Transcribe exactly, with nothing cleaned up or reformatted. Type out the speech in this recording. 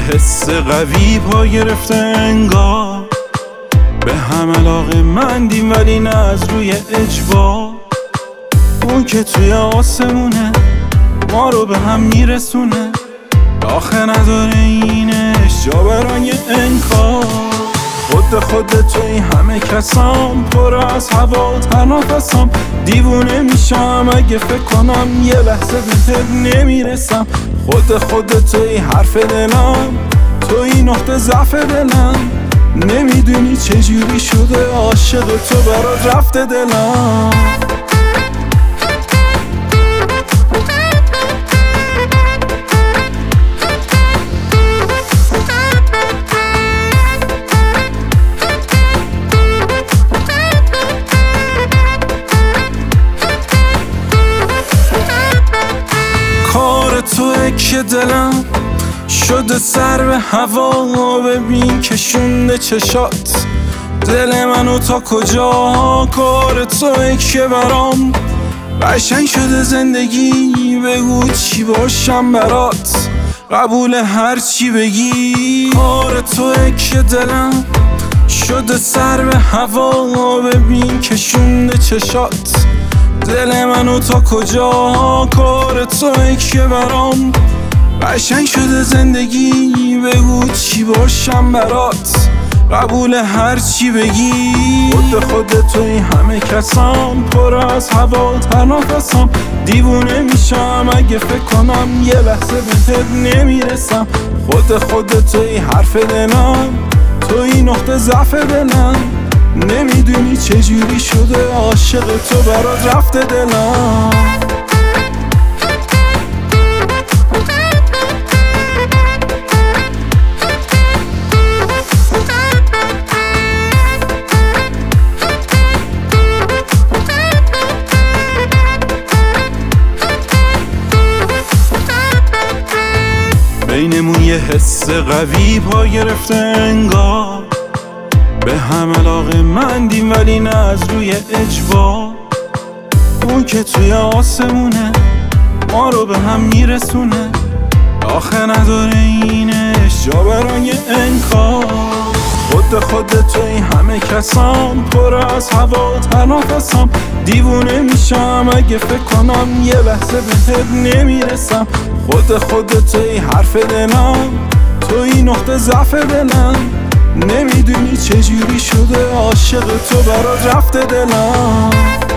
حس قوی پا گرفته انگار، به هم علاقه مندیم ولی نه از روی اجبار. اون که توی آسمونه ما رو به هم میرسونه، آخه نداره اینش جا برای انکار. خود خود توی همه کسام، پر از هوا هر نفسام. دیوونه میشم اگه فکر کنم یه لحظه بهت نمیرسم. خود خود توی حرف دلم، توی نقطه ضعف دلم. نمیدونی چجوری شده عاشق تو برات رفته دلم. کار توه که دلم شده سر به هوا، ببین کشونده چشات دل منو تا کجا. کار توه که برام قشنگ شده زندگی، بگو چی باشم برات، قبول هر چی بگی. کار توه که دلم شده سر به هوا، ببین کشونده چشات دل منو تا کجا. کار توی که برام قشنگ شده زندگی، بگو چی باشم برات، قبول هر چی بگی. خود خود توی همه کسام، پر از هوا هر نفسام. دیوونه میشم اگه فکر کنم یه لحظه بهت نمیرسم. خود خود توی حرف دلم، توی نقطه ضعف دلم. نمیدونی چجوری شده عاشق تو برات رفته دلم. بینمون یه حس قوی پا گرفته انگار، به هم علاقه مندیم ولی نه از روی اجبار. اون که توی آسمونه ما رو به هم میرسونه، آخه نداره اینش جا برای انکار. خود خود توی همه کسام، پر از هوا هر نفسام. دیوونه میشم اگه فکر کنم یه لحظه بهت نمیرسم. خود خود توی حرف دلم، توی نقطه ضعف دلم. نمیدونی چجوری شده عاشق تو برات رفته دلم.